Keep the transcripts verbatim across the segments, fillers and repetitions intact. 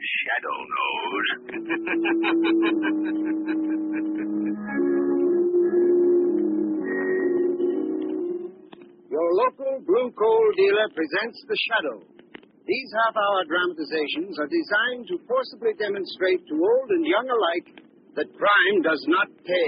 shadow knows. Your local blue coal dealer presents The Shadow. These half-hour dramatizations are designed to forcibly demonstrate to old and young alike that crime does not pay.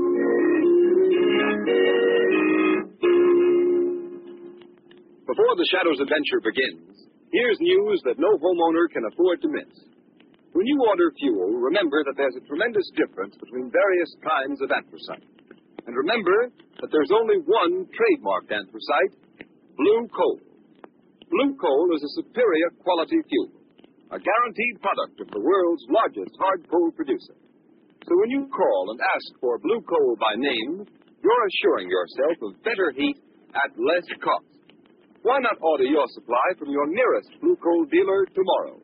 Before The Shadow's adventure begins, here's news that no homeowner can afford to miss. When you order fuel, remember that there's a tremendous difference between various kinds of anthracite. And remember that there's only one trademarked anthracite, blue coal. Blue coal is a superior quality fuel, a guaranteed product of the world's largest hard coal producer. So when you call and ask for blue coal by name, you're assuring yourself of better heat at less cost. Why not order your supply from your nearest blue coal dealer tomorrow?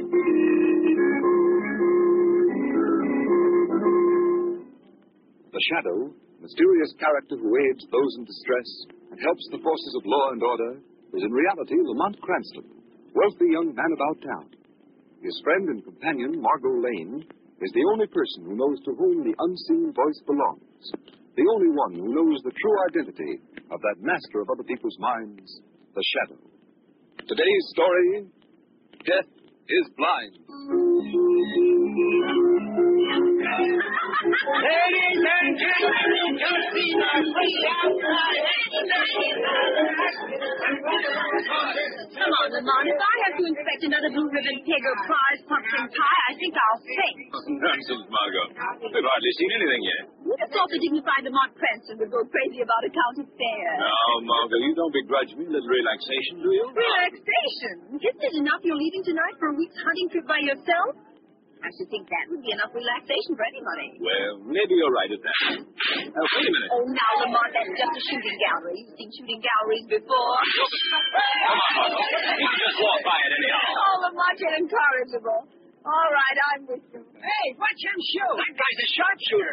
The Shadow, mysterious character who aids those in distress and helps the forces of law and order, is in reality Lamont Cranston, wealthy young man about town. His friend and companion, Margot Lane, is the only person who knows to whom the unseen voice belongs, the only one who knows the true identity of that master of other people's minds, the Shadow. Today's story, Death is Blind. Ladies and gentlemen, just see my free outside. Come on, Lamont. If I have to inspect another blue ribbon pig or prize pumpkin pie, I think I'll faint. Nonsense, Margot. We've hardly seen anything yet. You'd have thought the dignified Lamont Cranston would go crazy about a county fair. Now, Margot, you don't begrudge me a little relaxation, do you? Relaxation? Isn't it enough you're leaving tonight for a week's hunting trip by yourself? I should think that would be enough relaxation for anybody. Well, maybe you're right at that. Uh, wait a minute. Oh, now, Lamont, that's just a shooting gallery. You've seen shooting galleries before. Come on, Margot. You can just walk by it anyhow. Oh, Lamont, you're incorrigible. All right, I'm with you. Hey, watch him shoot. That guy's a sharpshooter.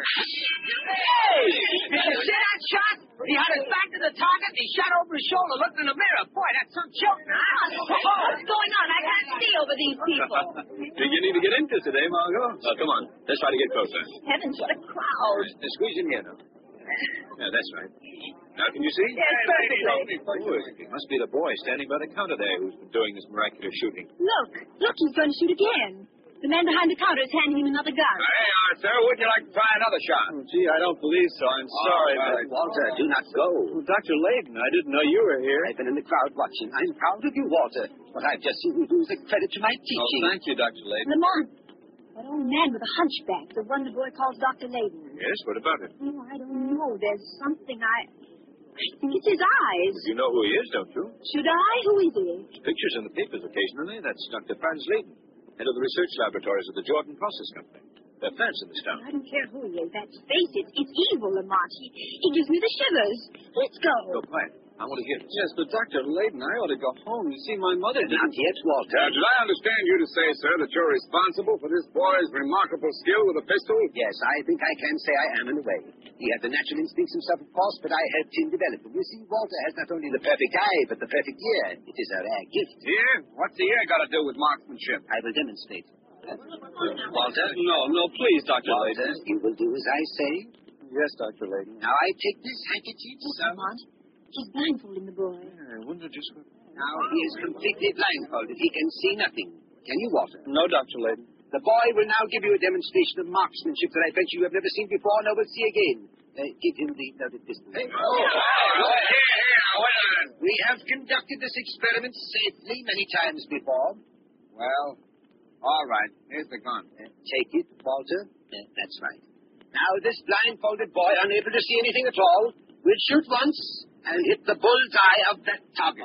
Hey, did you see that shot? He had his back to the target, he shot over his shoulder, looked in the mirror. Boy, that's some joke. What's going on? I can't see over these people. Think you need to get into today, Margot? Oh, come on. Let's try to get closer. Heavens, what a crowd. Uh, squeeze in here now. Yeah, that's right. Now, can you see? Yes, perfectly. Oh, it must be the boy standing by the counter there who's been doing this miraculous shooting. Look, look, he's going to shoot again. The man behind the counter is handing him another gun. Hey, Arthur, wouldn't you like to try another shot? Oh, gee, I don't believe so. I'm sorry, Oh, but... Walter, do not go. Well, Doctor Layden, I didn't know you were here. I've been in the crowd watching. I'm proud of you, Walter. What I've just seen you do is a credit to my teaching. Oh, thank you, Doctor Layden. Lamont, that old man with a hunchback, the one the boy calls Doctor Layden. Yes, what about it? Oh, I don't know. There's something I... I think it's his eyes. You know who he is, don't you? Should I? Who is he? Pictures in the papers occasionally. That's Doctor Franz Layden, head of the research laboratories of the Jordan Process Company. They're plants in this town. I don't care who he is. That face, it, it's evil, Lamont. He, he gives me the shivers. Let's go. Go quiet. I want to hear this. Yes, but Doctor Layden, I ought to go home to see my mother. Not yet, Walter. Uh, did I understand you to say, sir, that you're responsible for this boy's remarkable skill with a pistol? Yes, I think I can say I am in a way. He had the natural instincts himself, of course, but I helped him develop them. You see, Walter has not only the perfect eye, but the perfect ear. It is a rare gift. Ear? What's the ear got to do with marksmanship? I will demonstrate. Uh, Walter? No, no, please, Doctor Walter, Layden. you will do as I say. Yes, Doctor Layden. Now I take this handkerchief. Look, Lamont. He's blindfolding the boy. Yeah, wouldn't it just... Now he is completely blindfolded. He can see nothing. Can you, Walter? No, Doctor Layden. The boy will now give you a demonstration of marksmanship that I bet you have never seen before nor will see again. Uh, give him the loaded pistol. Hey, oh, here, here, now, wait a minute. We have conducted this experiment safely many times before. Well, all right. Here's the gun. Uh, take it, Walter. Uh, that's right. Now, this blindfolded boy, unable to see anything at all, will shoot once and hit the bullseye of that target.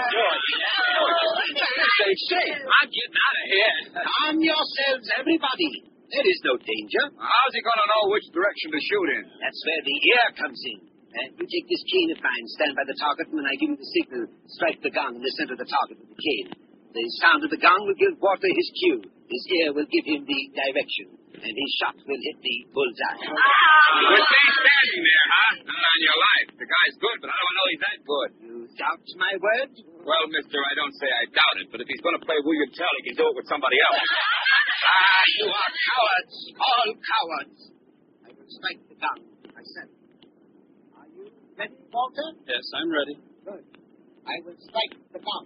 Say, say, I'm getting out of here. Calm yourselves, everybody. There is no danger. How's he going to know which direction to shoot in? That's where the ear comes in. Uh, you take this cane of mine, stand by the target, and when I give you the signal, strike the gong in the center of the target with the cane. The sound of the gong will give Walter his cue. His ear will give him the direction, and his shot will hit the bullseye. With me standing there, huh? Not on your life. The guy's good, but I don't know he's that good. You doubt my word? Well, mister, I don't say I doubt it, but if he's going to play William Tell, he can do it with somebody else. Ah, you are cowards, all cowards. I will strike the gun myself. Are you ready, Walter? Yes, I'm ready. Good. I will strike the gun.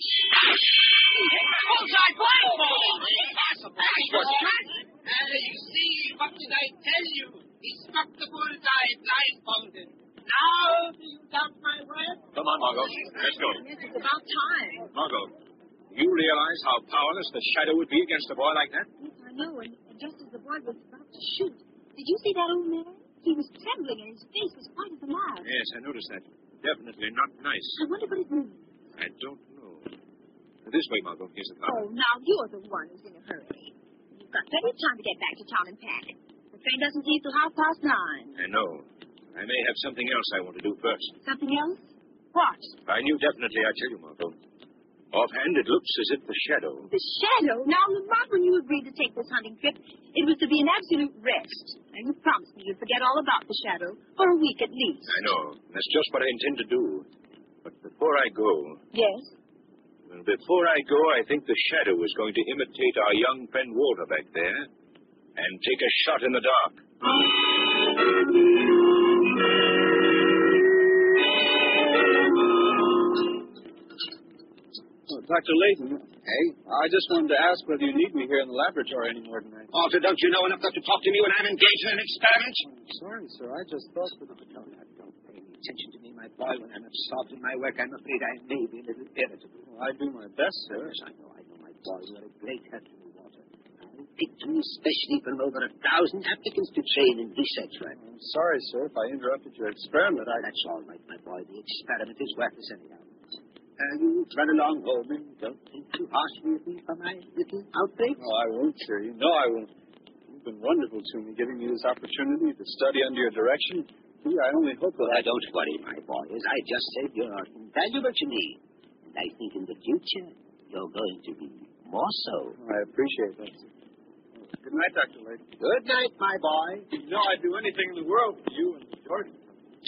Bullseye, Impossible. That was shot. Uh, you see, what did I tell you? He struck the bullseye blindfolded. Now, do you doubt my word? Come on, Margot. Let's go. Yes, it's about time. Margot, you realize how powerless the shadow would be against a boy like that? Yes, I know, and, and just as the boy was about to shoot, did you see that old man? He was trembling, and his face was white as a mouse. Yes, I noticed that. Definitely not nice. I wonder what it means. I don't know. This way, Margot. Here's the car. Oh, now you're the one who's in a hurry. You've got plenty of time to get back to town and pack. The train doesn't leave till half past nine. I know. I may have something else I want to do first. Something else? What? I knew definitely, I tell you, Margot. Offhand, it looks as if the shadow... The shadow? Now, Lamont, when you agreed to take this hunting trip, it was to be an absolute rest. And you promised me you'd forget all about the shadow, for a week at least. I know. That's just what I intend to do. But before I go... Yes? Well, before I go, I think the shadow is going to imitate our young friend Walter back there and take a shot in the dark. Oh, Doctor Layton. Hey? I just wanted to ask whether you need me here in the laboratory anymore tonight. Walter, don't you know enough not to talk to me when I'm engaged in an experiment? I'm sorry, sir. I just thought that... No, no, don't pay any attention to me, my boy. When I'm absorbed in my work, I'm afraid I may be a little irritable. Well, I do my best, sir. Yes, I know, I know, my boy. You are a great help to me, Walter. I picked you especially from over a thousand applicants to train in research work. I'm sorry, sir, if I interrupted your experiment. I... That's all right, my boy. The experiment is worthless anyhow. Uh, you run along home and don't think too harshly of me for my little outbreaks. No, I won't, sir. You know I won't. You've been wonderful to me, giving me this opportunity to study under your direction. Gee, I only hope that Well, I... don't worry, my boy. As I just said, you're invaluable to me. And I think in the future, you're going to be more so. I appreciate that, sir. Good night, Doctor Layton. Good night, my boy. You know I'd do anything in the world for you and Jordan.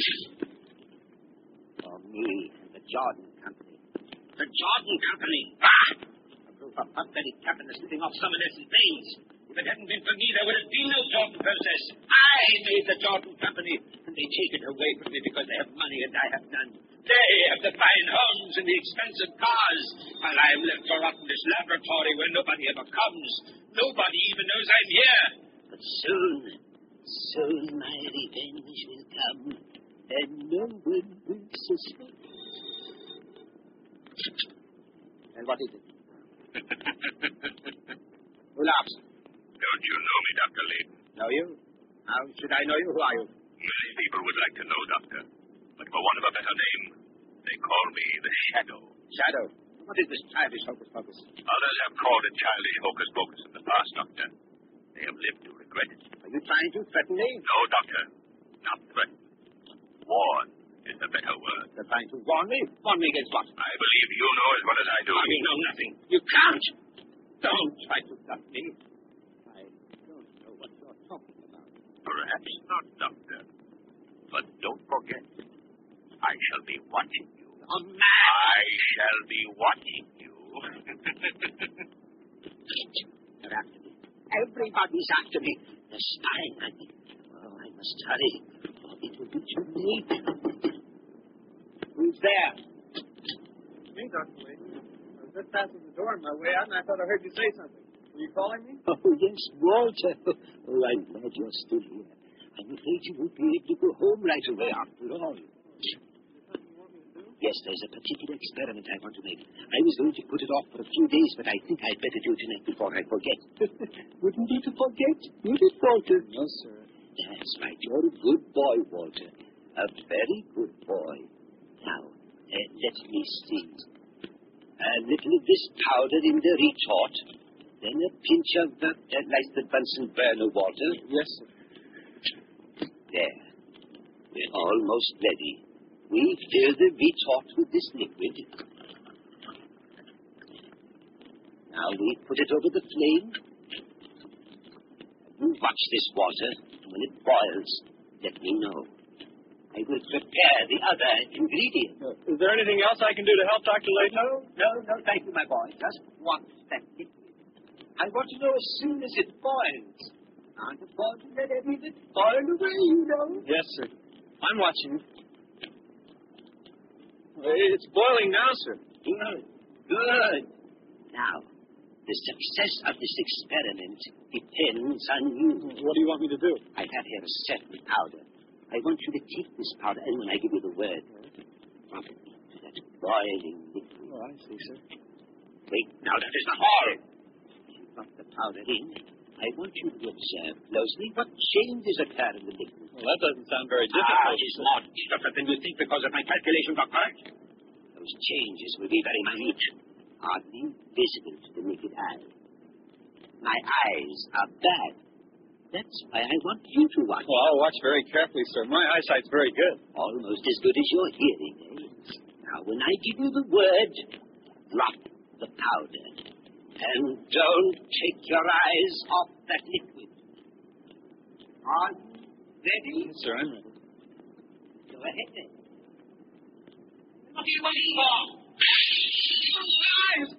For me and the Jordan Company. The Jordan Company! Bah! A group of pathetic capitalists living off someone else's veins. If it hadn't been for me, there would have been no Jordan process. I made the Jordan Company, and they take it away from me because they have money and I have none. They have the fine homes and the expensive cars, while I am left to rot in this laboratory where nobody ever comes. Nobody even knows I'm here. But soon, soon my revenge will come, and no one will suspect. And what is it? Who laughs? Don't you know me, Doctor Layton? Know you? How should I know you? Who are you? Many people would like to know, Doctor. But for want of a better name, they call me the Shadow. Shadow. What is this childish hocus-pocus? Others have called it childish hocus-pocus in the past, Doctor. They have lived to regret it. Are you trying to threaten me? No, Doctor. Not threaten. Warn is the better word. You're trying to warn me? Warn me against what? I believe you know as well as I do. I know nothing. You can't. Don't try to bluff me. I don't know what you're talking about. Perhaps not, Doctor. But don't forget, I shall be watching you. You're mad. I shall be watching you. They're after me. Everybody's after me. They're spying on me. Oh, I must hurry, or it will be too late. Who's there? Me, Doctor Layton. I was just passing the door on my way out, and I thought I heard you say something. Were you calling me? Oh, yes, Walter. Oh, I'm glad you're still here. I'm afraid you won't be able to go home right away after all. Yes, there's a particular experiment I want to make. I was going to put it off for a few days, but I think I'd better do it tonight before I forget. Wouldn't you to forget? Would it, Walter? No, sir. That's right. You're a good boy, Walter. A very good boy. Now, uh, let me see. A little of this powder in the retort. Then a pinch of the, uh, like the Bunsen burner, Walter. Yes, sir. There. We're almost ready. We fill the retort with this liquid. Now we put it over the flame. You watch this, Walter. When it boils, let me know. I will prepare the other ingredient. Uh, is there anything else I can do to help Doctor Layton? No, no, no, thank you, my boy. Just one that liquid. I want to know as soon as it boils. Can't afford to let any of it boil away, you know. Yes, sir. I'm watching. It's boiling now, sir. Good. Good. Now, the success of this experiment depends on you. What do you want me to do? I have here a certain powder. I want you to take this powder, and when I give you the word, drop it into that boiling liquid. Oh, I see, sir. Wait, now that is not all. You drop the powder in. I want you to observe closely what changes occur in the liquid. Well, that doesn't sound very Ah, difficult. it is more difficult than you think because of my calculations are correct. Those changes will be very minute, hardly visible to the naked eye. My eyes are bad. That's why I want you to watch. Well, I'll watch very carefully, sir. My eyesight's very good. Almost as good as your hearing aids. Now, when I give you the word, drop the powder. And don't take your eyes off that liquid. Are you ready? Yes, sir, I'm ready. Go ahead then. What are you waiting for? Eyes!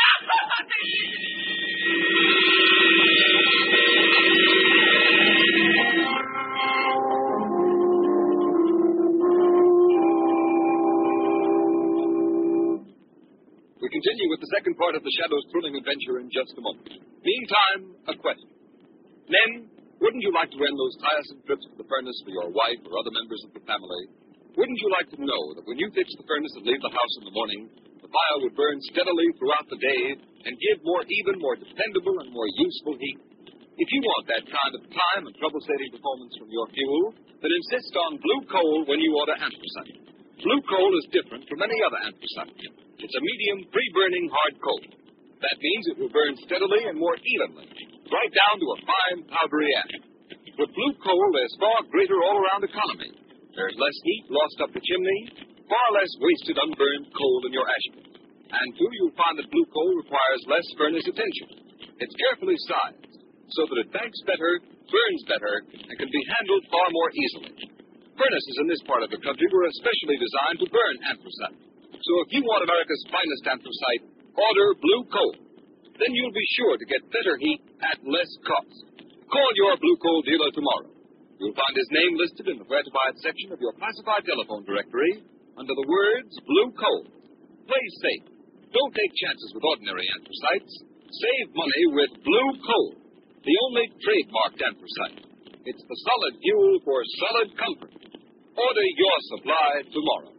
We continue with the second part of the Shadow's thrilling adventure in just a moment. Meantime, a question. Men, wouldn't you like to end those tiresome trips to the furnace for your wife or other members of the family? Wouldn't you like to know that when you fix the furnace and leave the house in the morning, the fire would burn steadily throughout the day and give more even, more dependable, and more useful heat? If you want that kind of time and trouble-saving performance from your fuel, then insist on blue coal when you order anthracite. Blue coal is different from any other anthracite. It's a medium, free-burning hard coal. That means it will burn steadily and more evenly, right down to a fine, powdery ash. With blue coal, there's far greater all-around economy. There's less heat lost up the chimney, far less wasted unburned coal in your ash pit. And, too, you'll find that blue coal requires less furnace attention. It's carefully sized, so that it banks better, burns better, and can be handled far more easily. Furnaces in this part of the country were especially designed to burn anthracite. So if you want America's finest anthracite, order blue coal. Then you'll be sure to get better heat at less cost. Call your blue coal dealer tomorrow. You'll find his name listed in the Where to Buy It section of your classified telephone directory under the words blue coal. Play safe. Don't take chances with ordinary anthracites. Save money with blue coal, the only trademarked anthracite. It's the solid fuel for solid comfort. Order your supply tomorrow.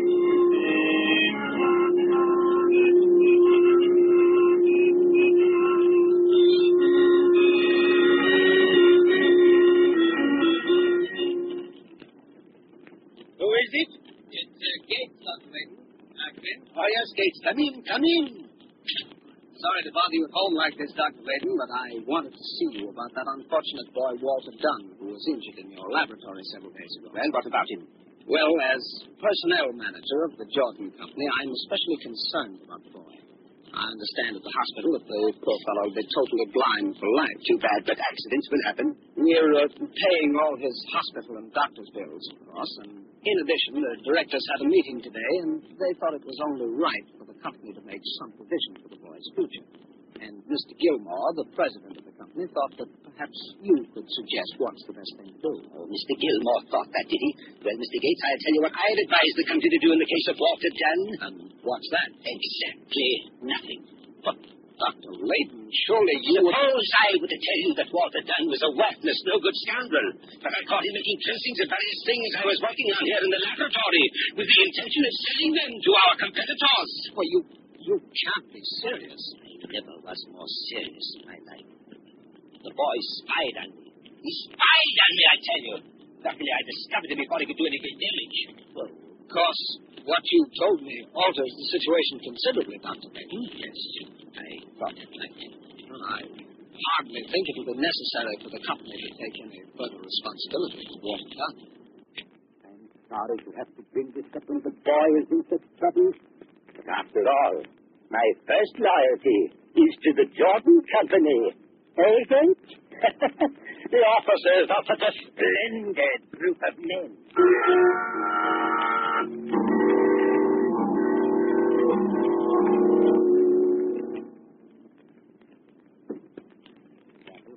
Who is it? It's uh, Gates, Doctor Layton. Uh, Clint? Oh, yes, Gates. Come in, come in. Sorry to bother you at home like this, Doctor Layton, but I wanted to see you about that unfortunate boy, Walter Dunn, who was injured in your laboratory several days ago. And what about him? Well, as personnel manager of the Jordan Company, I'm especially concerned about the boy. I understand at the hospital that the poor fellow will be totally blind for life. Too bad, but accidents will happen. We're uh, paying all his hospital and doctor's bills, of course, and in addition, the directors had a meeting today, and they thought it was only right for the company to make some provision for the boy's future. And Mister Gilmore, the president of the company, thought that perhaps you could suggest what's the best thing to do. Oh, Mister Gilmore thought that, did he? Well, Mister Gates, I'll tell you what I'd advise the company to do in the case of Walter Dunn. And what's that? Exactly nothing. But, Doctor Layton, surely you would... Suppose I were to tell you that Walter Dunn was a worthless, no-good scoundrel, that I caught him making tracings of various things I was working on here in the laboratory with the intention of selling them to our competitors. Well, you, you can't be serious. I never was more serious in my life. The boy spied on me. He spied on me, I tell you. Luckily, I discovered him before he could do any great damage. Well, of course, what you told me alters the situation considerably, Doctor Layton. Yes, I thought it might. Well, I hardly think it will be necessary for the company to take any further responsibility for Walter Dunn. I'm sorry to have to bring this up when the boy is in such trouble. But after all, my first loyalty is to the Jordan Company. Eh, Kent? The officers are such a splendid group of men.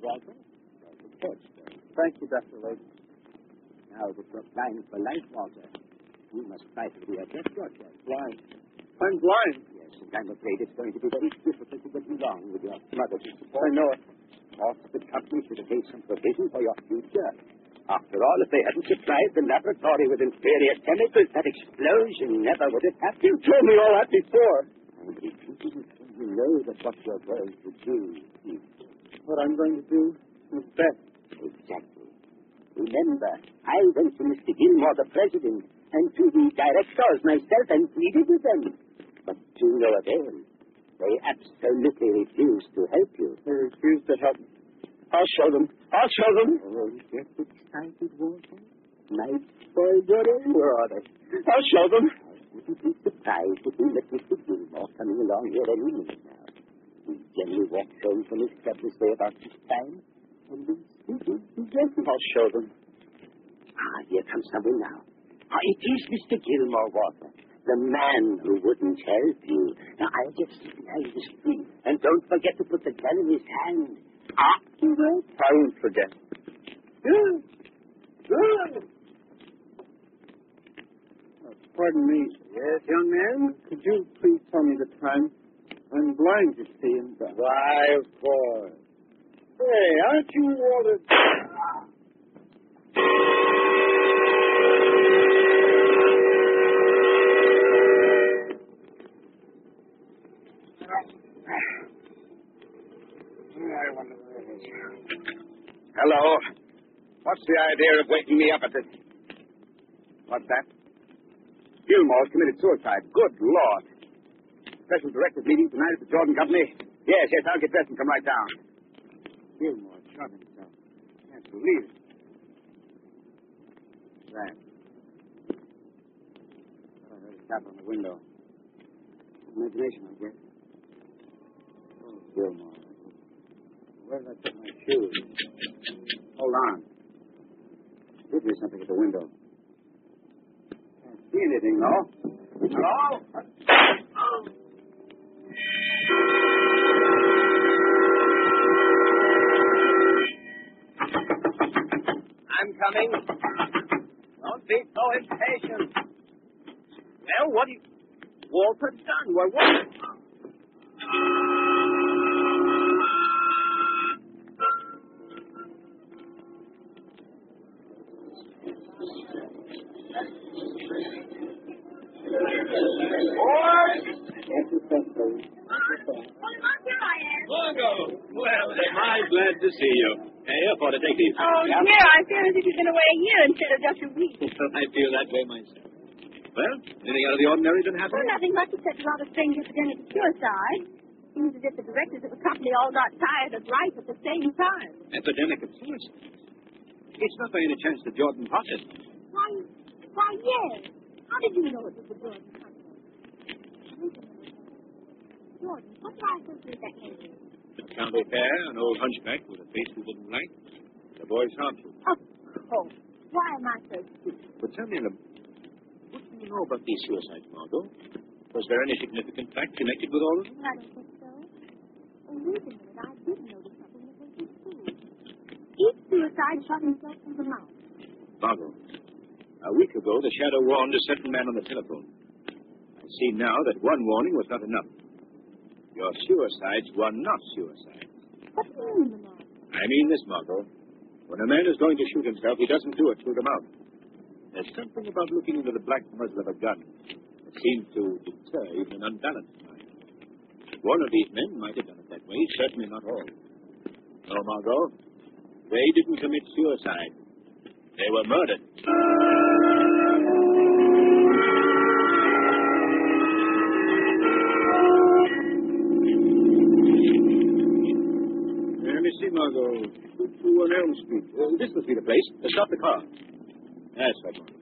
Walter? Of course, sir. Thank you, Doctor Layton. Now that you're blind for life, Walter, you must try to readjust yourself. Blind. I'm blind. Yes, and I'm afraid it's going to be very difficult to get along with your mother's support. I know it. Also, the company should have made some provision for your future. After all, if they hadn't supplied the laboratory with inferior chemicals, that explosion never would have happened. You told me all that before. I'm repeating it so you know that what you're going to do is... What I'm going to do is best. Exactly. Remember, I went to Mister Gilmore, the president, and to the directors myself and pleaded with them. But to no avail. They absolutely refused to help you. They refused to help me. I'll show them. I'll show them. Oh, get excited, Walter. My boy, you're everywhere, are they? I'll show them. I wouldn't be surprised if we met Mister Gilmore coming along here any minute now. He generally walks home from his club this way about this time. And he's speaking to Jesse. I'll show them. Ah, here comes someone now. Ah, it is Mister Gilmore, Walter. The man who wouldn't help you. Now, I'll just signal the street. And don't forget to put the gun in his hand. Afterwards. I won't forget. Good. Good. Uh, pardon me. Yes, young man? Could you please tell me the time? I'm blind, you see, and... Uh, Why, of course. Hey, aren't you Walter? Hello. What's the idea of waking me up at this? What's that? Gilmore's committed suicide. Good Lord. Special directors meeting tonight at the Jordan Company? Yes, yes, I'll get dressed and come right down. Gilmore shot himself. Can't believe it. That. I heard a tap on the window. Imagination, I guess. Oh, Gilmore. Where did I put my shoes? Hold on. Did there's something at the window. Can't see anything, though. Hello? Oh. I'm coming. Don't be so impatient. Well, what do you... Walter Dunn, what was it? Margot! Well, am I glad to see you. Hey, up for to take these. Oh, Yeah? dear, I feel as if you've been away a year instead of just a week. I feel that way myself. Well, anything out of the ordinary been happening? Well, nothing much except a lot of strange epidemic of suicide. Seems as if the directors of the company all got tired of life at the same time. Epidemic of suicide. It's not by any chance the Jordan process. Why, why, yes. How did you know it was the Jordan company? Wait a minute. Jordan, what do I associate that name with? The county fair, an old hunchback with a face we didn't like. The boy's harmful. Of course. Why am I so stupid? But tell me, Ellen, what do you know about these suicides, Margot? Was there any significant fact connected with all of them? I don't think so. Oh, wait a minute. I did notice something that was true. Each suicide shot himself from the mouth. Margot, a week ago the shadow warned a certain man on the telephone. I see now that one warning was not enough. Your suicides were not suicides. What do you mean, Lamar? I mean this, Margot. When a man is going to shoot himself, he doesn't do it through the mouth. There's something about looking into the black muzzle of a gun that seems to deter even an unbalanced mind. One of these men might have done it that way, certainly not all. No, Margot, they didn't commit suicide. They were murdered. Let me see, Margot. two two one Elm Street. Uh, this must be the place. Uh, stop the car. That's right, Margot.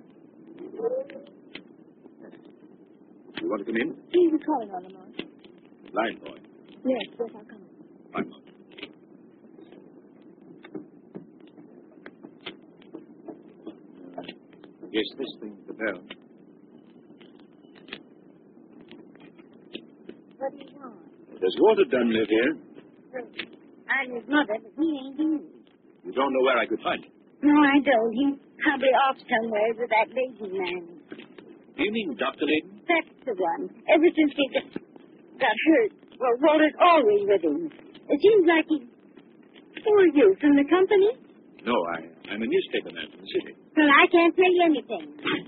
You want to come in? He's a calling on Lamar. Blind boy. Yes, yes, I'll come. Fine, Margot. I guess this thing's the bell. What do you want? Does Walter Dunn live here? I'm his mother, but he ain't here. You don't know where I could find him? No, I don't. He's probably off somewhere with that Layton man. Do you mean Doctor Layton? That's the one. Ever since he got, got hurt, well, Walter's always with him. It seems like he... Who are you, from the company? No, I, I'm a newspaper man from the city. Well, I can't tell you anything.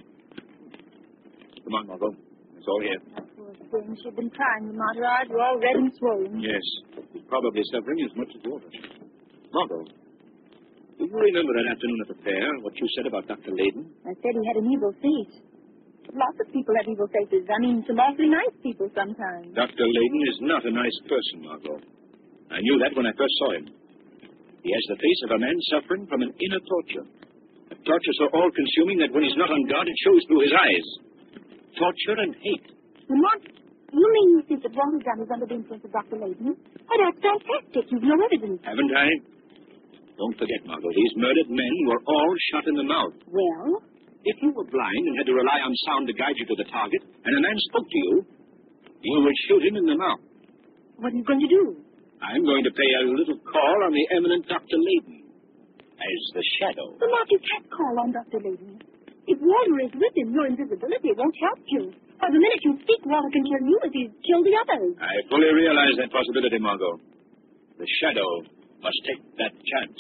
Come on, Margot. It's all here. That poor thing. She'd been crying, Mother. You're all red and swollen. Yes. He's probably suffering as much as Walter. Margot, do you remember that afternoon at the fair, what you said about Doctor Layton? I said he had an evil face. Lots of people have evil faces. I mean, some awfully nice people sometimes. Doctor Layton is not a nice person, Margot. I knew that when I first saw him. He has the face of a man suffering from an inner torture. A torture so all-consuming that when he's not on guard, it shows through his eyes. Torture and hate. And what? You mean you think that Walter's gun is under the influence of Doctor Layton? Oh, that's fantastic. You've no evidence. Haven't I? Don't forget, Margot, these murdered men were all shot in the mouth. Well? If you were blind and had to rely on sound to guide you to the target, and a man spoke to you, you would shoot him in the mouth. What are you going to do? I'm going to pay a little call on the eminent Doctor Layton as the shadow. Well, Mark, you can't call on Doctor Layton. If Walter is with him, your invisibility won't help you. Or the minute you speak, Walter can kill you as he's killed the others. I fully realize that possibility, Margot. The shadow must take that chance.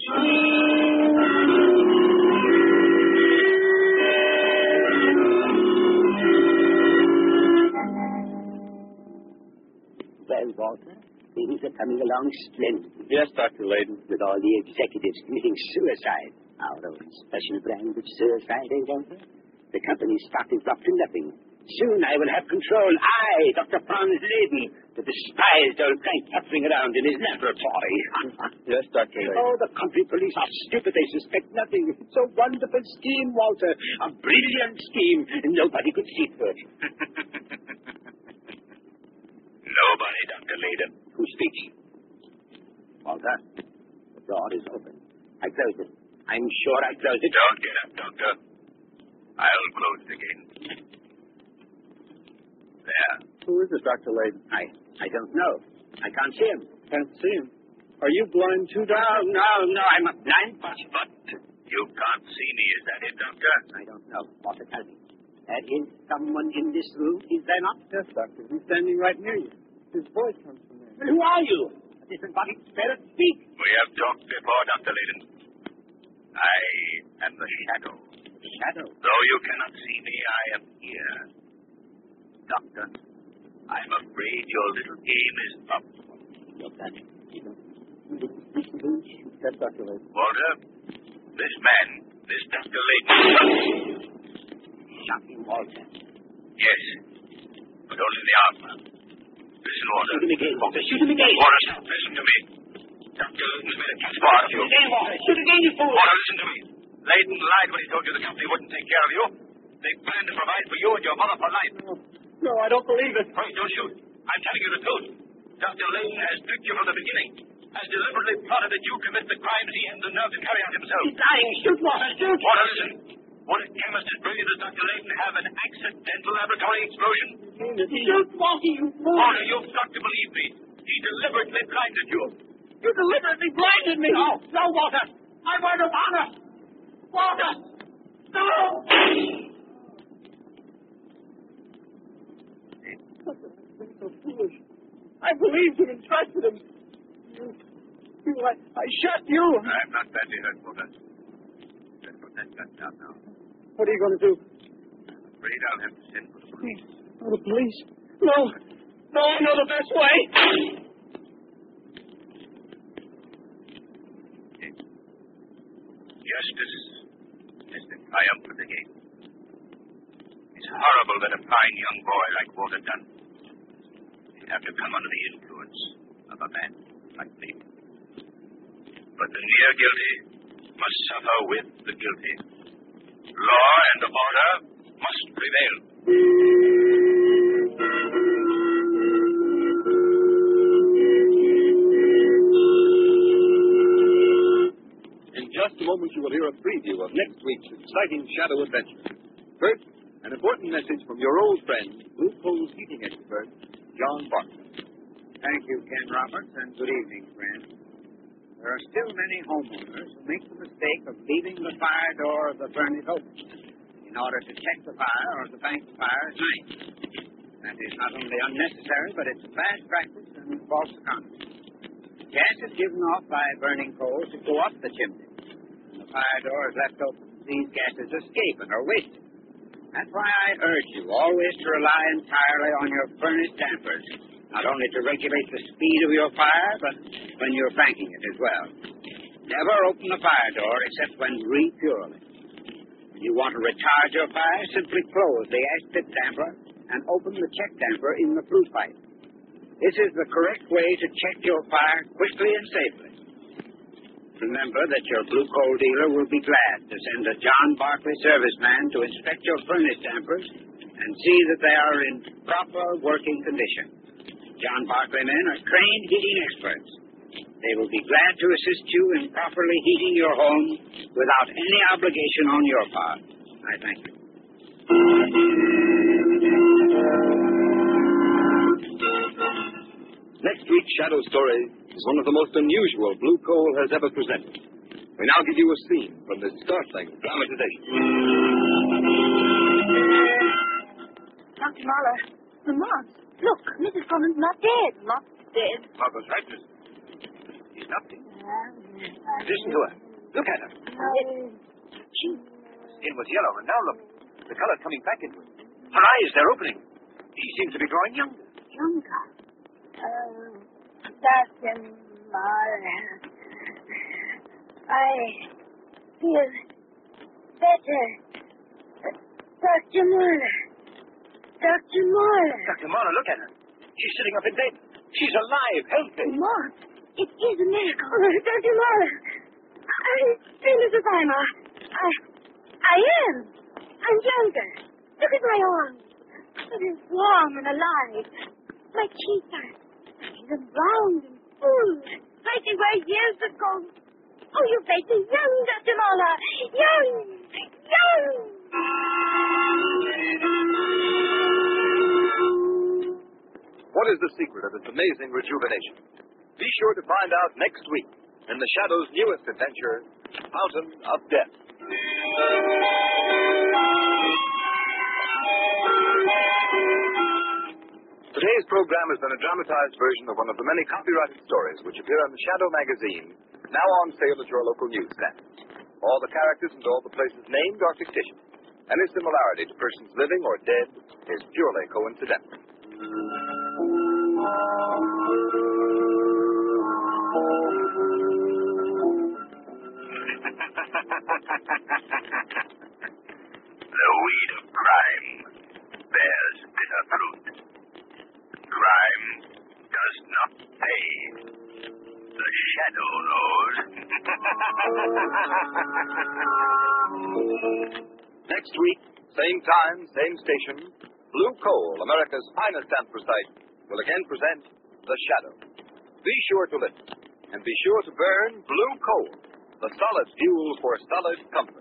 Well, Walter, things are coming along splendidly. Yes, Doctor Layton. With all the executives committing suicide. Our own special brand of suicide, eh, Walter? The company's stock is dropped to nothing. Soon I will have control. I, Doctor Franz Layton, the despised old crank puttering around in his laboratory. Yes, Doctor Layton. Oh, the country police are stupid. They suspect nothing. It's a wonderful scheme, Walter. A brilliant scheme. Nobody could see through it. Nobody, Doctor Layton. Who speaks? Walter, the door is open. I closed it. I'm sure I closed it. Don't get up, Doctor. I'll close it again. There. Who is it, Doctor Layton? I, I don't know. I can't see him. Can't see him. Are you blind too, No, Doctor? no, no. I'm not blind, but... But you can't see me, is that it, Doctor? I don't know. Walter, tell me. There is someone in this room, is there not? Yes, Doctor. He's standing right near you. His voice comes from there. Well, who are you? A disembodied spirit? Speak. We have talked before, Doctor Layton. I am the shadow. Shadow. Though you cannot see me, I am here. Doctor, I'm afraid your little game is up. You're done. Yes, Doctor Layton. Walter, this man, this Doctor Layton. Shot him, Walter. Yes, but only in the arm. Listen, Walter. Shoot him again, Walter. Shoot him again. Walter, listen to me. Doctor Layton's made a catch part of you. Shoot again, Walter. Shoot again, you fool. Walter, listen to me. Layton lied when he told you the company wouldn't take care of you. They planned to provide for you and your mother for life. No, no, I don't believe it. Hurry, don't shoot. I'm telling you the truth. Doctor Layton has tricked you from the beginning. Has deliberately plotted that you commit the crimes he hadn't the nerve to carry out himself. He's lying. Shoot, Walter. Shoot. Walter, listen. Would a chemist as brilliant as Doctor Layton have an accidental laboratory explosion? Shoot, Walter, you fool. Walter, you've got to believe me. He deliberately blinded you. You deliberately blinded me. No, no, Walter. My word of honor. Walter. No. So foolish. I believed him and trusted him. You, you, I, I shot you. I'm not badly hurt, Walter. Let's put that gun down now. What are you going to do? I'm afraid I'll have to send for the police. Oh, the police? No. No, I know the best way. Justice has been triumphant again. It's horrible that a fine young boy like Walter Dunn should have to come under the influence of a man like me. But the near guilty must suffer with the guilty. Law and order must prevail. In just a moment, you will hear a preview of next week's exciting Shadow Adventure. First, an important message from your old friend, Blue Coal's heating expert, John Barton. Thank you, Ken Roberts, and good evening, friends. there are still many homeowners who make the mistake of leaving the fire door of the furnace open in order to check the fire or to bank the fire at night. That is not only unnecessary, but it's bad practice and false economy. Gas is given off by burning coals to go up the chimney. When the fire door is left open, these gases escape and are wasted. That's why I urge you always to rely entirely on your furnace dampers, not only to regulate the speed of your fire, but when you're banking it as well. Never open the fire door except when refueling. When you want to recharge your fire, simply close the ash pit damper and open the check damper in the flue pipe. This is the correct way to check your fire quickly and safely. Remember that your blue coal dealer will be glad to send a John Barkley serviceman to inspect your furnace dampers and see that they are in proper working condition. John Barkley men are trained heating experts. They will be glad to assist you in properly heating your home without any obligation on your part. I thank you. Next week's Shadow Story is one of the most unusual Blue Coal has ever presented. We now give you a scene from this startling dramatization. Doctor Mahler, the moth. Look, Missus Cummins not dead. Not dead. Marco's right, miss. He's not dead. Listen to her. Look at her. She... Skin was yellow, and now look. The color coming back into it. Her eyes, they're opening. He seems to be growing younger. Younger. Oh, Doctor Mahler. I feel better. Doctor Mahler. Doctor Mahler. Doctor Mahler, look at her. She's sitting up in bed. She's alive, healthy. Moth, it is a miracle. Doctor Mahler, I feel as if I'm a... I, I am. I'm younger. Look at my arms. It is warm and alive. My cheeks are and round and full, like they were years ago. Oh, you make me young, Doctor Mahler. Young! Young! What is the secret of its amazing rejuvenation? Be sure to find out next week in the Shadow's newest adventure, Fountain of Death. Today's program has been a dramatized version of one of the many copyrighted stories which appear in the Shadow magazine, now on sale at your local newsstand. All the characters and all the places named are fictitious. Any similarity to persons living or dead is purely coincidental. The weed of crime bears bitter fruit. Crime does not pay. The Shadow knows. Next week, same time, same station, Blue Coal, America's finest anthracite, will again present The Shadow. Be sure to listen, and be sure to burn Blue Coal, the solid fuel for solid comfort.